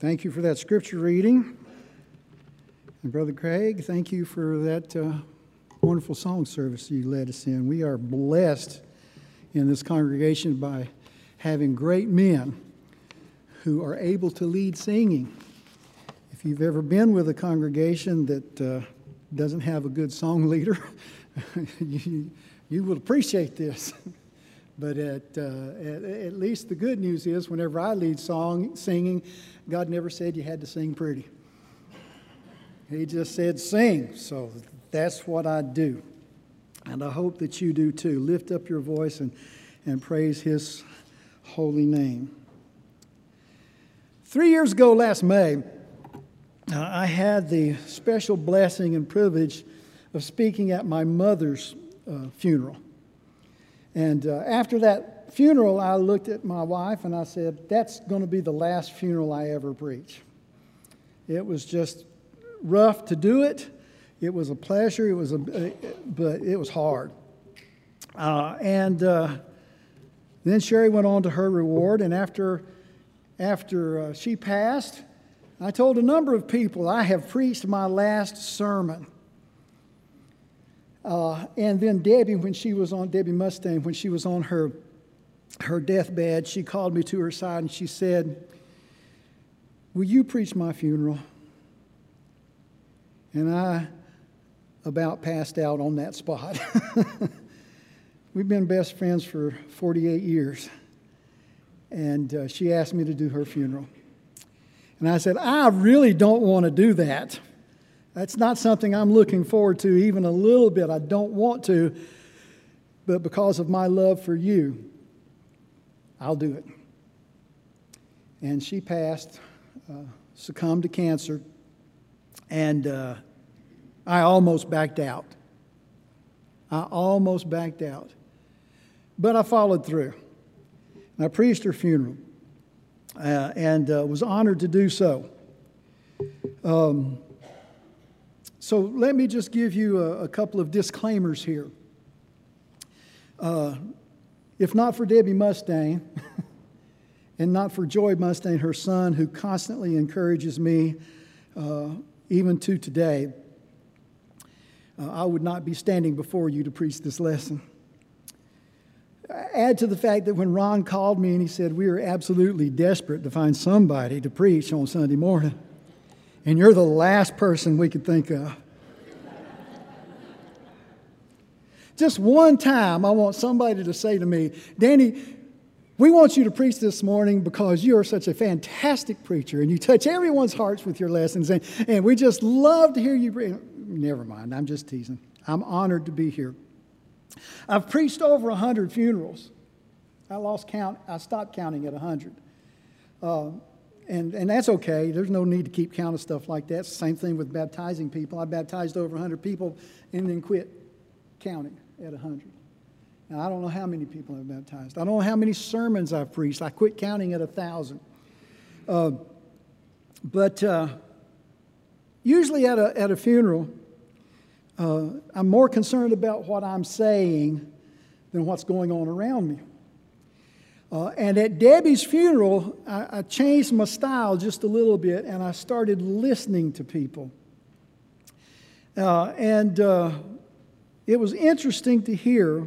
Thank you for that scripture reading. And Brother Craig, thank you for that wonderful song service you led us in. We are blessed in this congregation by having great men who are able to lead singing. If you've ever been with a congregation that doesn't have a good song leader, you will appreciate this. But at least the good news is whenever I lead singing, God never said you had to sing pretty. He just said sing, so that's what I do. And I hope that you do too. Lift up your voice and praise His holy name. 3 years ago last May, I had the special blessing and privilege of speaking at my mother's funeral. And after that funeral, I looked at my wife and I said, that's going to be the last funeral I ever preach. It was just rough to do it. It was a pleasure. But it was hard. Then Sherry went on to her reward. And after she passed, I told a number of people, I have preached my last sermon. And then Debbie Mustaine, when she was on her deathbed, she called me to her side and she said, will you preach my funeral? And I about passed out on that spot. We've been best friends for 48 years. And she asked me to do her funeral. And I said, I really don't want to do that. That's not something I'm looking forward to even a little bit. I don't want to, but because of my love for you, I'll do it. And she passed, succumbed to cancer, and I almost backed out. But I followed through. And I preached her funeral and was honored to do so. So let me just give you a couple of disclaimers here. If not for Debbie Mustaine, and not for Joy Mustaine, her son, who constantly encourages me, even to today, I would not be standing before you to preach this lesson. Add to the fact that when Ron called me and he said, we are absolutely desperate to find somebody to preach on Sunday morning, and you're the last person we could think of. Just one time, I want somebody to say to me, Danny, we want you to preach this morning because you are such a fantastic preacher and you touch everyone's hearts with your lessons, and we just love to hear you preach. Never mind, I'm just teasing. I'm honored to be here. I've preached over 100 funerals. I lost count. I stopped counting at 100. And that's okay. There's no need to keep count of stuff like that. It's the same thing with baptizing people. I baptized over 100 people and then quit counting at 100. Now, I don't know how many people I've baptized. I don't know how many sermons I've preached. I quit counting at 1,000. But usually at a funeral, I'm more concerned about what I'm saying than what's going on around me. And at Debbie's funeral, I changed my style just a little bit, and I started listening to people. It was interesting to hear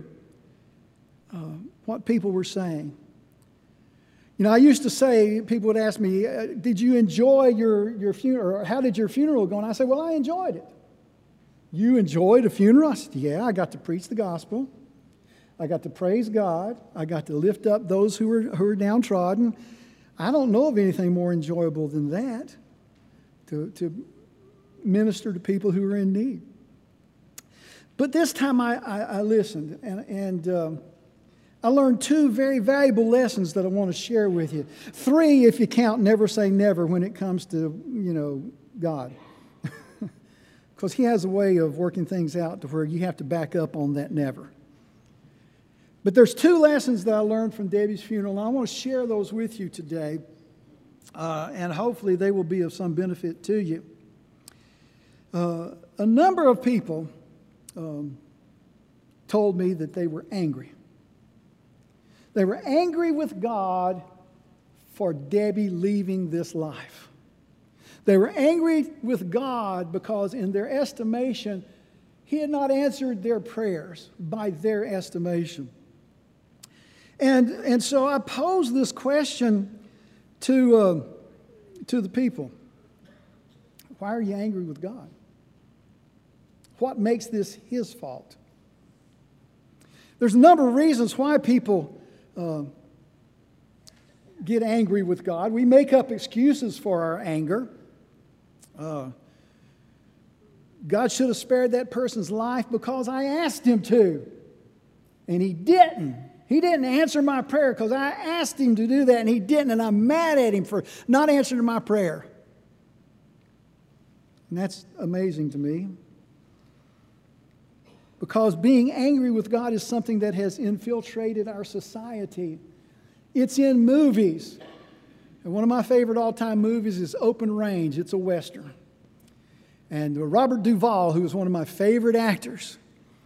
what people were saying. You know, I used to say, people would ask me, did you enjoy your funeral, or how did your funeral go? And I said, well, I enjoyed it. You enjoyed a funeral? I said, yeah, I got to preach the gospel. I got to praise God. I got to lift up those who were downtrodden. I don't know of anything more enjoyable than that, to minister to people who are in need. But this time I listened, and I learned 2 very valuable lessons that I want to share with you. 3, if you count never say never when it comes to, God. Because He has a way of working things out to where you have to back up on that never. But there's 2 lessons that I learned from Debbie's funeral, and I want to share those with you today. And hopefully they will be of some benefit to you. A number of people told me that they were angry. They were angry with God for Debbie leaving this life. They were angry with God because in their estimation, He had not answered their prayers by their estimation. And so I pose this question to the people. Why are you angry with God? What makes this His fault? There's a number of reasons why people get angry with God. We make up excuses for our anger. God should have spared that person's life because I asked Him to. And He didn't. He didn't answer my prayer because I asked Him to do that and He didn't. And I'm mad at Him for not answering my prayer. And that's amazing to me. Because being angry with God is something that has infiltrated our society. It's in movies. And one of my favorite all-time movies is Open Range. It's a Western. And Robert Duvall, who was one of my favorite actors,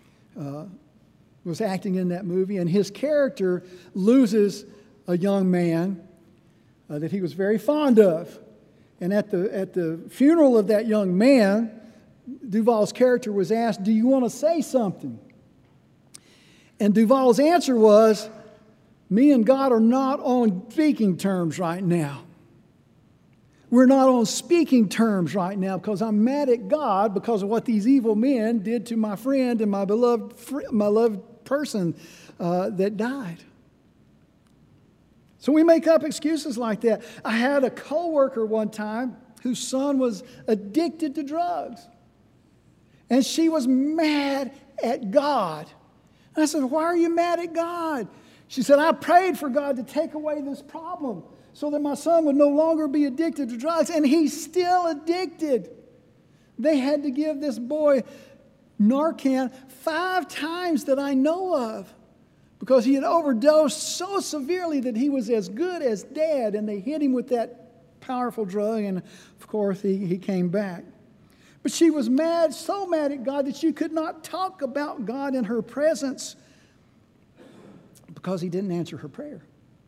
was acting in that movie. And his character loses a young man that he was very fond of. And at the funeral of that young man, Duvall's character was asked, "Do you want to say something?" And Duvall's answer was, "Me and God are not on speaking terms right now. We're not on speaking terms right now because I'm mad at God because of what these evil men did to my friend and my beloved person that died." So we make up excuses like that. I had a coworker one time whose son was addicted to drugs. And she was mad at God. And I said, "Why are you mad at God?" She said, "I prayed for God to take away this problem so that my son would no longer be addicted to drugs, and he's still addicted." They had to give this boy Narcan 5 times that I know of because he had overdosed so severely that he was as good as dead, and they hit him with that powerful drug, and of course he came back. But she was mad, so mad at God that she could not talk about God in her presence because He didn't answer her prayer.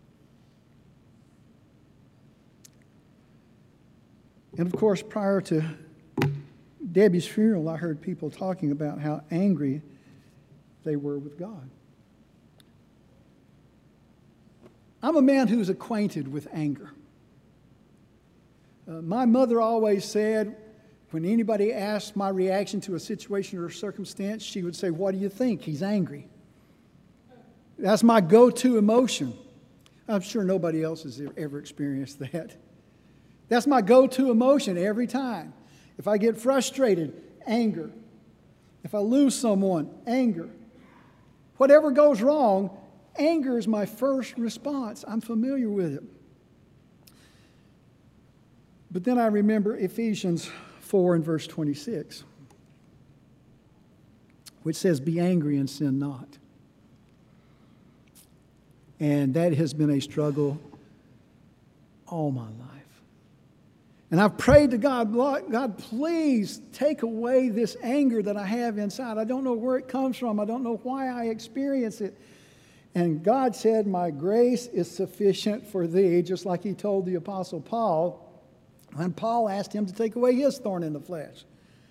And of course, prior to Debbie's funeral, I heard people talking about how angry they were with God. I'm a man who's acquainted with anger. My mother always said, when anybody asked my reaction to a situation or a circumstance, she would say, "What do you think? He's angry." That's my go-to emotion. I'm sure nobody else has ever experienced that. That's my go-to emotion every time. If I get frustrated, anger. If I lose someone, anger. Whatever goes wrong, anger is my first response. I'm familiar with it. But then I remember Ephesians 4 and verse 26, which says, "Be angry and sin not." And that has been a struggle all my life. And I've prayed to God, "God, please take away this anger that I have inside. I don't know where it comes from. I don't know why I experience it." And God said, "My grace is sufficient for thee," just like He told the Apostle Paul when Paul asked him to take away his thorn in the flesh.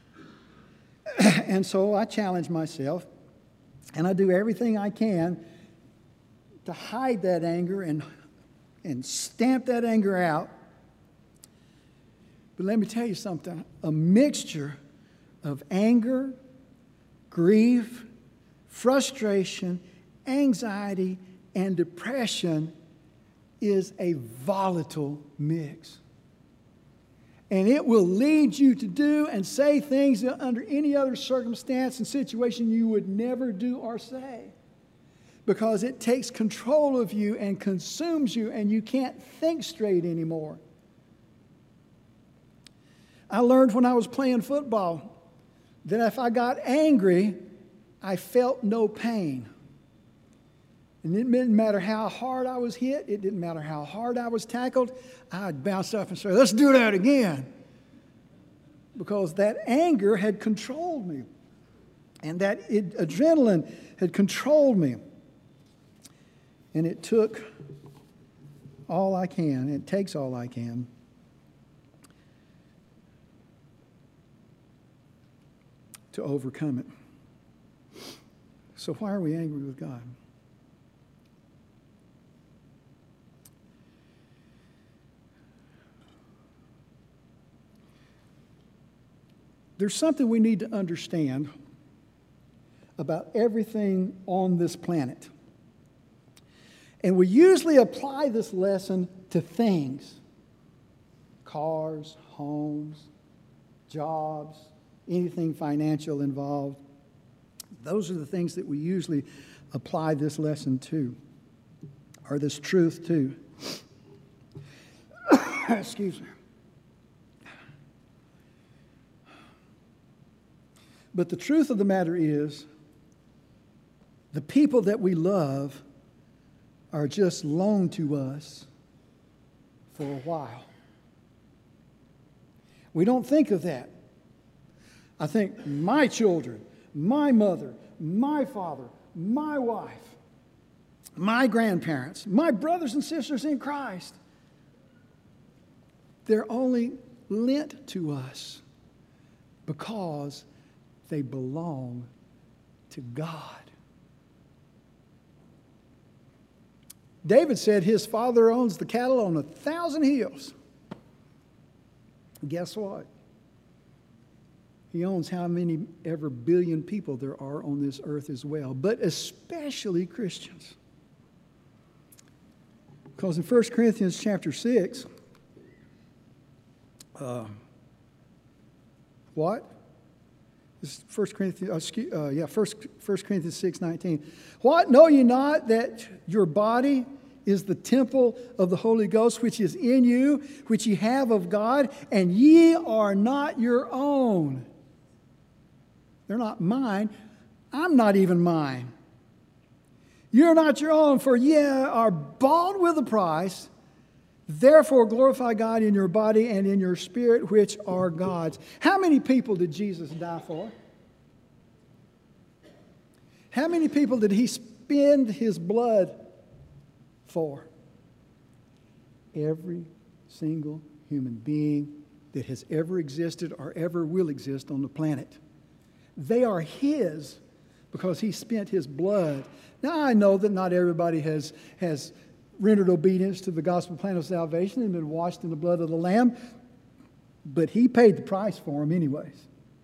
And so I challenge myself, and I do everything I can to hide that anger and stamp that anger out. But let me tell you something. A mixture of anger, grief, frustration, anxiety, and depression is a volatile mix. And it will lead you to do and say things that under any other circumstance and situation you would never do or say. Because it takes control of you and consumes you, and you can't think straight anymore. I learned when I was playing football that if I got angry, I felt no pain. And it didn't matter how hard I was hit. It didn't matter how hard I was tackled. I'd bounce up and say, "Let's do that again." Because that anger had controlled me. And that adrenaline had controlled me. And it took all I can. It takes all I can to overcome it. So why are we angry with God? There's something we need to understand about everything on this planet. And we usually apply this lesson to things. Cars, homes, jobs, anything financial involved. Those are the things that we usually apply this lesson to, or this truth to. Excuse me. But the truth of the matter is, the people that we love are just loaned to us for a while. We don't think of that. I think my children, my mother, my father, my wife, my grandparents, my brothers and sisters in Christ, they're only lent to us because they belong to God. David said his father owns the cattle on 1,000 hills. Guess what? He owns how many ever billion people there are on this earth as well, but especially Christians. Because in 1 Corinthians chapter 6, what? This is 1 Corinthians 6:19. What, know ye not that your body is the temple of the Holy Ghost, which is in you, which ye have of God, and ye are not your own? They're not mine. I'm not even mine. You're not your own, for ye are bought with a price. Therefore glorify God in your body and in your spirit, which are God's. How many people did Jesus die for? How many people did he spend his blood for? Every single human being that has ever existed or ever will exist on the planet. They are his because he spent his blood. Now I know that not everybody has rendered obedience to the gospel plan of salvation and been washed in the blood of the Lamb, but he paid the price for them anyways.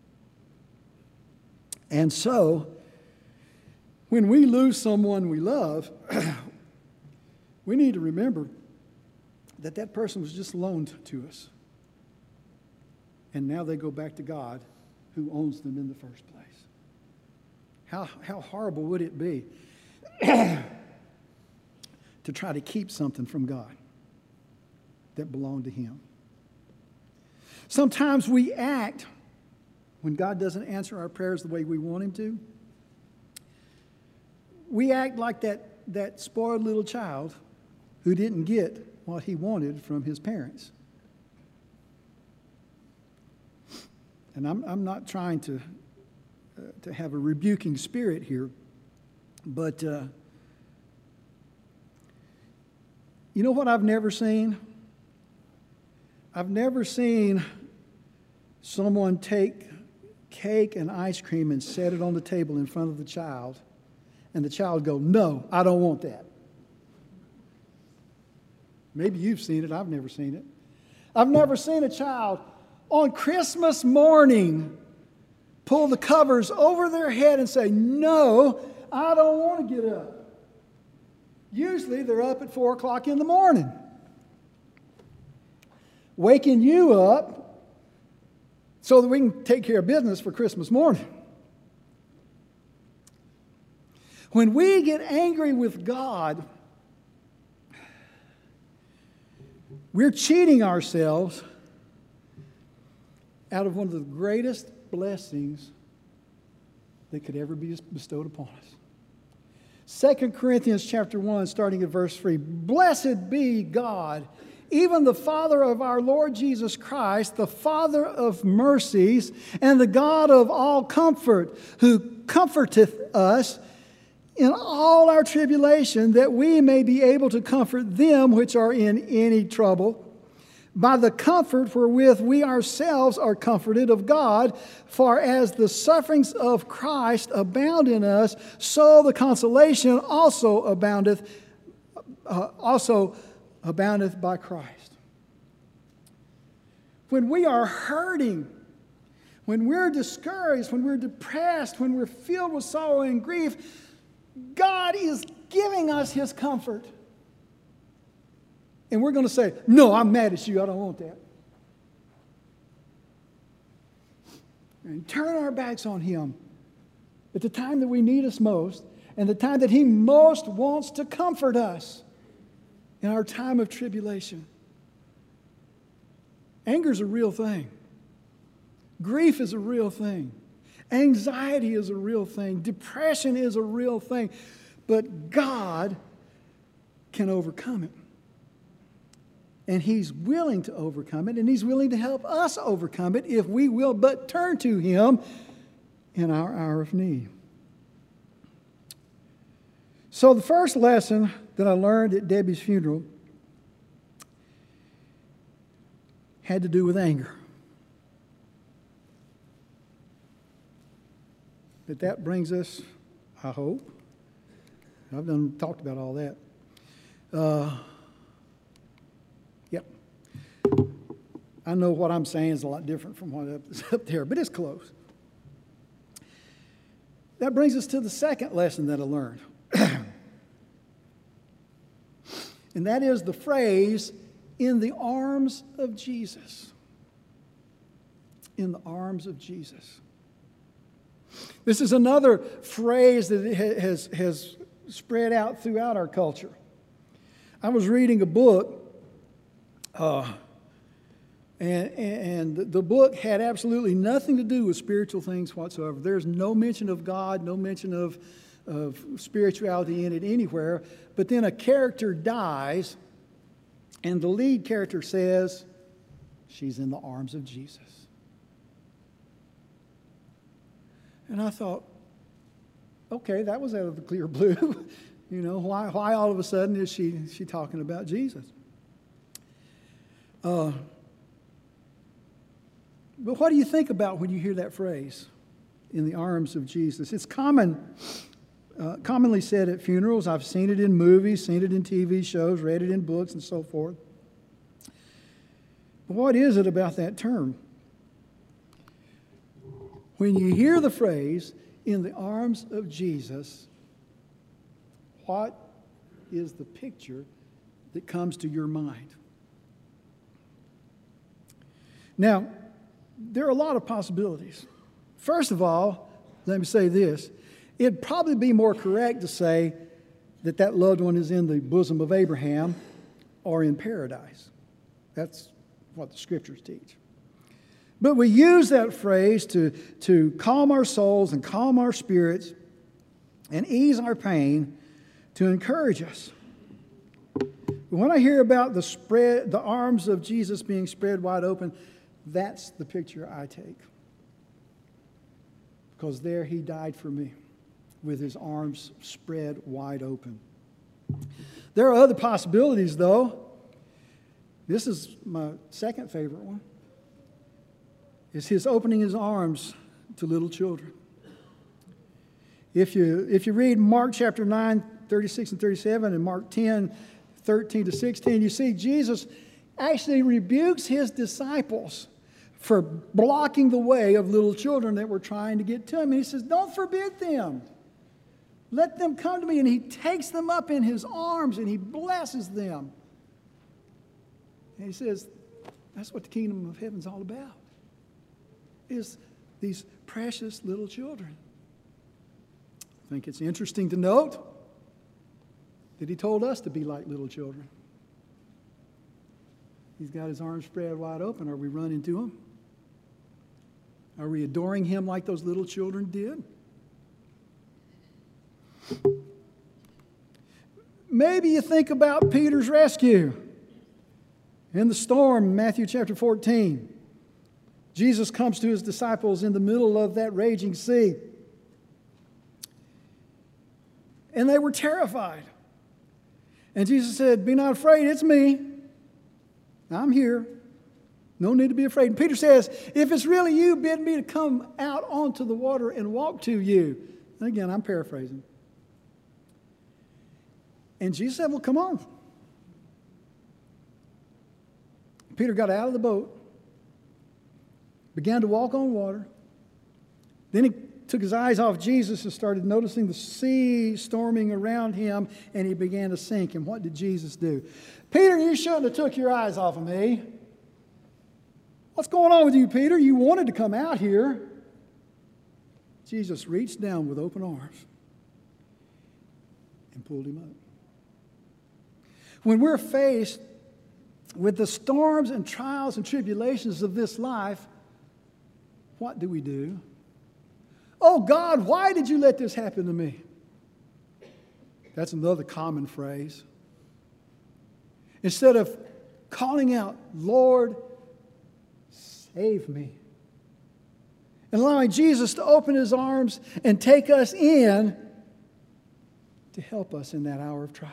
And so, when we lose someone we love, we need to remember that that person was just loaned to us. And now they go back to God, who owns them in the first place. How horrible would it be to try to keep something from God that belonged to him? Sometimes we act, when God doesn't answer our prayers the way we want him to, we act like that spoiled little child who didn't get what he wanted from his parents. And I'm not trying to have a rebuking spirit here, but you know what I've never seen? I've never seen someone take cake and ice cream and set it on the table in front of the child, and the child go, "No, I don't want that." Maybe you've seen it. I've never seen it. I've never seen a child on Christmas morning pull the covers over their head and say, "No, I don't want to get up." Usually they're up at 4 o'clock in the morning, waking you up so that we can take care of business for Christmas morning. When we get angry with God, we're cheating ourselves out of one of the greatest blessings that could ever be bestowed upon us. 2 Corinthians chapter 1, starting at verse 3. Blessed be God, even the Father of our Lord Jesus Christ, the Father of mercies, and the God of all comfort, who comforteth us in all our tribulation, that we may be able to comfort them which are in any trouble, by the comfort wherewith we ourselves are comforted of God. For as the sufferings of Christ abound in us, so the consolation also aboundeth by Christ. When we are hurting, when we're discouraged, when we're depressed, when we're filled with sorrow and grief, God is giving us His comfort. And we're going to say, no, I'm mad at you. I don't want that. And turn our backs on Him at the time that we need us most and the time that He most wants to comfort us in our time of tribulation. Anger is a real thing. Grief is a real thing. Anxiety is a real thing. Depression is a real thing. But God can overcome it. And He's willing to overcome it, and He's willing to help us overcome it if we will but turn to Him in our hour of need. So the first lesson that I learned at Debbie's funeral had to do with anger. But that brings us, I hope, I've talked about all that. Yep. I know what I'm saying is a lot different from what's up there, but it's close. That brings us to the second lesson that I learned. And that is the phrase, in the arms of Jesus. In the arms of Jesus. This is another phrase that has spread out throughout our culture. I was reading a book, and the book had absolutely nothing to do with spiritual things whatsoever. There's no mention of God, no mention of spirituality in it anywhere. But then a character dies, and the lead character says, she's in the arms of Jesus. And I thought, okay, that was out of the clear blue. You know, why all of a sudden is she talking about Jesus? But what do you think about when you hear that phrase, in the arms of Jesus? It's commonly said at funerals. I've seen it in movies, seen it in TV shows, read it in books and so forth. But what is it about that term? When you hear the phrase, in the arms of Jesus, what is the picture that comes to your mind? Now, there are a lot of possibilities. First of all, let me say this. It'd probably be more correct to say that that loved one is in the bosom of Abraham or in paradise. That's what the Scriptures teach. But we use that phrase to calm our souls and calm our spirits and ease our pain, to encourage us. But when I hear about the arms of Jesus being spread wide open, that's the picture I take. Because there He died for me with His arms spread wide open. There are other possibilities, though. This is my second favorite one. It's His opening His arms to little children. If you read Mark chapter 9, 36 and 37, and Mark 10, 13 to 16, you see Jesus actually rebukes His disciples for blocking the way of little children that were trying to get to Him. And He says, don't forbid them. Let them come to me. And He takes them up in His arms and He blesses them. And He says, that's what the kingdom of heaven's all about. Is these precious little children. I think it's interesting to note that He told us to be like little children. He's got His arms spread wide open. Are we running to Him? Are we adoring Him like those little children did? Maybe you think about Peter's rescue in the storm, Matthew chapter 14. Jesus comes to His disciples in the middle of that raging sea. And they were terrified. And Jesus said, be not afraid, it's me. I'm here. No need to be afraid. And Peter says, if it's really you, bid me to come out onto the water and walk to you. And again, I'm paraphrasing. And Jesus said, well, come on. Peter got out of the boat, began to walk on water. Then he took his eyes off Jesus and started noticing the sea storming around him, and he began to sink. And what did Jesus do? Peter, you shouldn't have took your eyes off of me. What's going on with you, Peter? You wanted to come out here. Jesus reached down with open arms and pulled him up. When we're faced with the storms and trials and tribulations of this life, what do? Oh God, why did you let this happen to me? That's another common phrase. Instead of calling out, Lord, save me, and allowing Jesus to open his arms and take us in to help us in that hour of trial.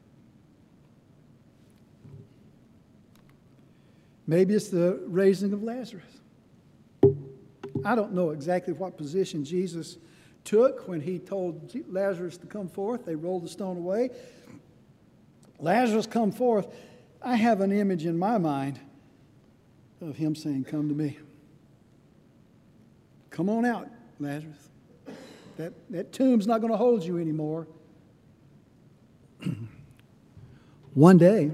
Maybe it's the raising of Lazarus. I don't know exactly what position Jesus took when he told Lazarus to come forth. They rolled the stone away. Lazarus, come forth. I have an image in my mind of him saying, come to me. Come on out, Lazarus. That tomb's not going to hold you anymore. One day,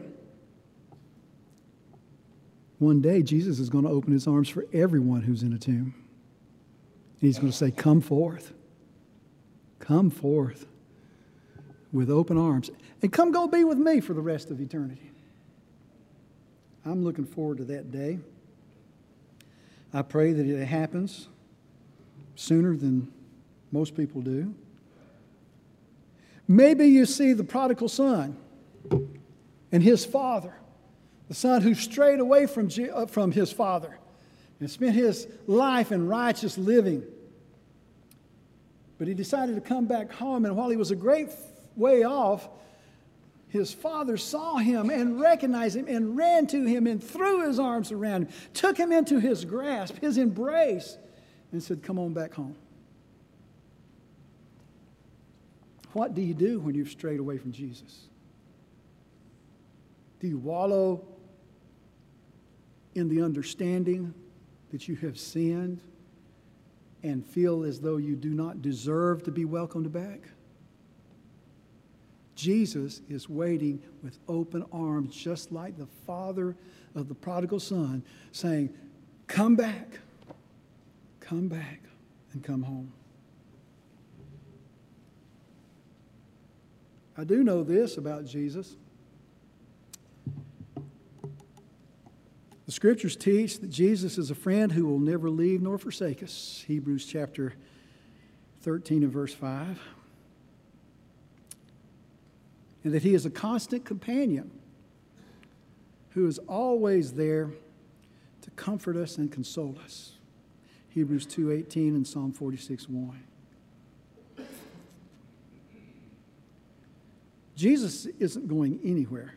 Jesus is going to open his arms for everyone who's in a tomb. He's going to say, come forth. Come forth with open arms. And come go be with me for the rest of eternity. I'm looking forward to that day. I pray that it happens sooner than most people do. Maybe you see the prodigal son and his father, the son who strayed away from his father and spent his life in righteous living. But he decided to come back home, and while he was a great way off, his father saw him and recognized him and ran to him and threw his arms around him, took him into his grasp, his embrace, and said, come on back home. What do you do when you've strayed away from Jesus? Do you wallow in the understanding that you have sinned and feel as though you do not deserve to be welcomed back? Jesus is waiting with open arms, just like the father of the prodigal son, saying, come back, and come home. I do know this about Jesus. The scriptures teach that Jesus is a friend who will never leave nor forsake us. Hebrews chapter 13 and verse 5. And that he is a constant companion who is always there to comfort us and console us. Hebrews 2:18 and Psalm 46:1. Jesus isn't going anywhere.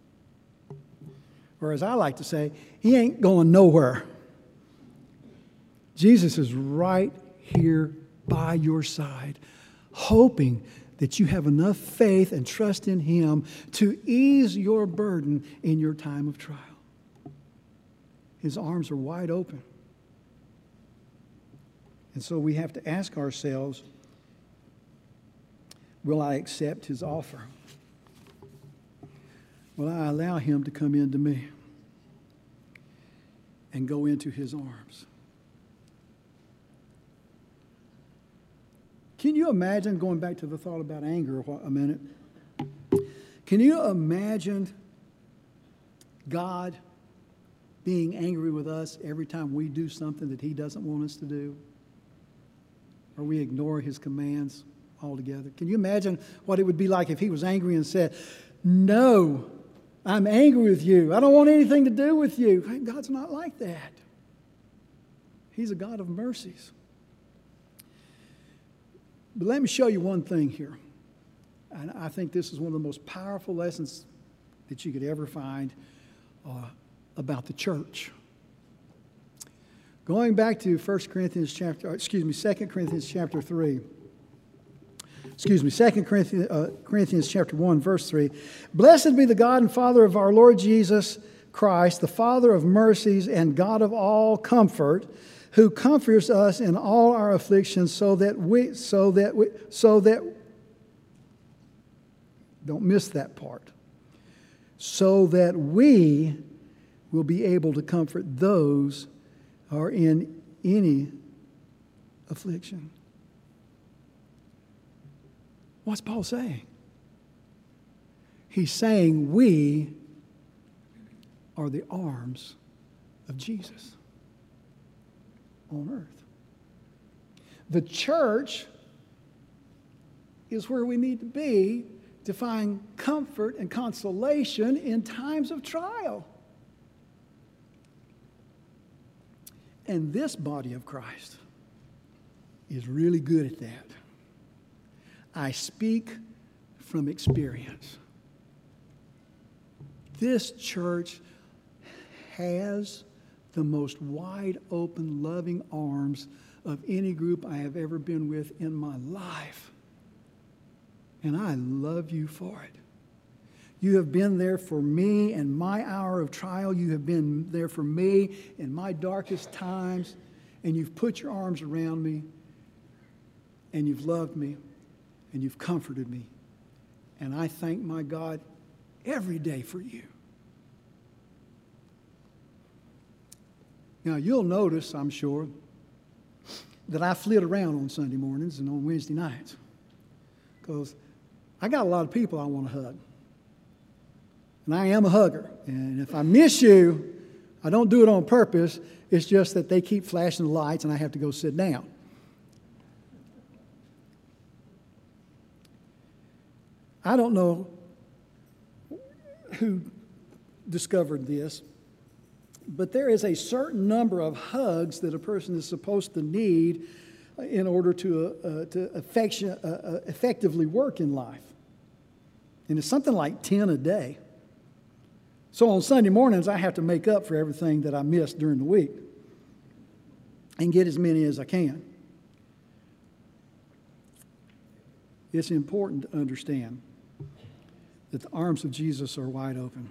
Or as I like to say, he ain't going nowhere. Jesus is right here by your side, hoping that you have enough faith and trust in him to ease your burden in your time of trial. His arms are wide open. And so we have to ask ourselves, will I accept his offer? Will I allow him to come into me and go into his arms? Can you imagine, going back to the thought about anger a minute, can you imagine God being angry with us every time we do something that he doesn't want us to do? Or we ignore his commands altogether? Can you imagine what it would be like if he was angry and said, no, I'm angry with you. I don't want anything to do with you. God's not like that. He's a God of mercies. But let me show you one thing here. And I think this is one of the most powerful lessons that you could ever find about the church. Going back to 2 Corinthians chapter 3. 2 Corinthians chapter 1, verse 3. Blessed be the God and Father of our Lord Jesus Christ, the Father of mercies and God of all comfort, who comforts us in all our afflictions so that don't miss that part, so that we will be able to comfort those who are in any affliction. What's Paul saying? He's saying we are the arms of Jesus on earth. The church is where we need to be to find comfort and consolation in times of trial. And this body of Christ is really good at that. I speak from experience. This church has the most wide open, loving arms of any group I have ever been with in my life. And I love you for it. You have been there for me in my hour of trial. You have been there for me in my darkest times. And you've put your arms around me. And you've loved me. And you've comforted me. And I thank my God every day for you. Now, you'll notice, I'm sure, that I flit around on Sunday mornings and on Wednesday nights. Because I got a lot of people I want to hug. And I am a hugger. And if I miss you, I don't do it on purpose. It's just that they keep flashing the lights and I have to go sit down. I don't know who discovered this, but there is a certain number of hugs that a person is supposed to need in order to effectively work in life. And it's something like 10 a day. So on Sunday mornings, I have to make up for everything that I missed during the week and get as many as I can. It's important to understand that the arms of Jesus are wide open.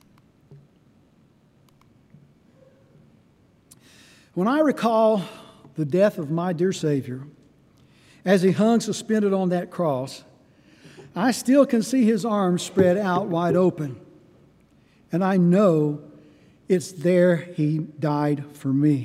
When I recall the death of my dear Savior, as he hung suspended on that cross, I still can see his arms spread out wide open. And I know it's there he died for me.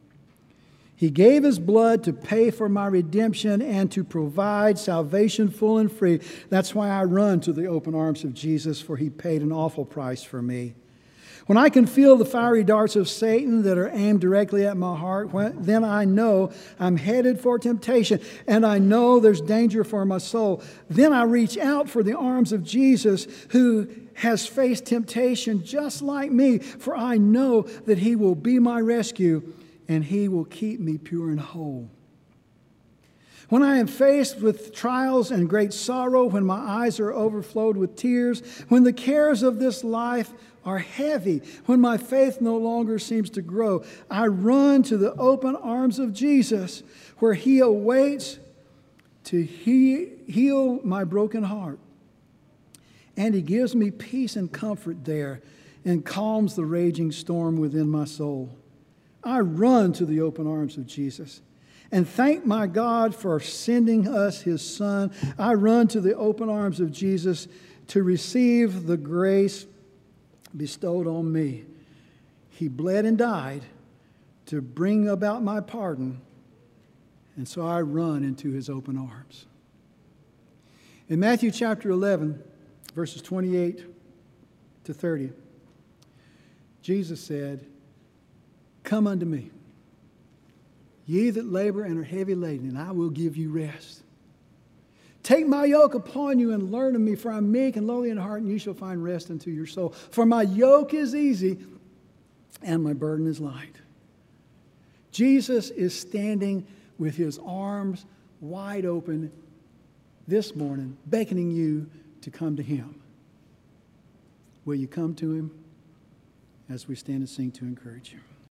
He gave his blood to pay for my redemption and to provide salvation full and free. That's why I run to the open arms of Jesus, for he paid an awful price for me. When I can feel the fiery darts of Satan that are aimed directly at my heart, then I know I'm headed for temptation, and I know there's danger for my soul. Then I reach out for the arms of Jesus, who has faced temptation just like me, for I know that he will be my rescue, and he will keep me pure and whole. When I am faced with trials and great sorrow, when my eyes are overflowed with tears, when the cares of this life are heavy, when my faith no longer seems to grow, I run to the open arms of Jesus, where he awaits to heal my broken heart. And he gives me peace and comfort there and calms the raging storm within my soul. I run to the open arms of Jesus and thank my God for sending us his Son. I run to the open arms of Jesus to receive the grace bestowed on me. He bled and died to bring about my pardon, and so I run into his open arms. In Matthew chapter 11, verses 28 to 30, Jesus said, "Come unto me, ye that labor and are heavy laden, and I will give you rest. Take my yoke upon you and learn of me, for I am meek and lowly in heart, and you shall find rest unto your soul. For my yoke is easy and my burden is light." Jesus is standing with his arms wide open this morning, beckoning you to come to him. Will you come to him as we stand and sing to encourage you?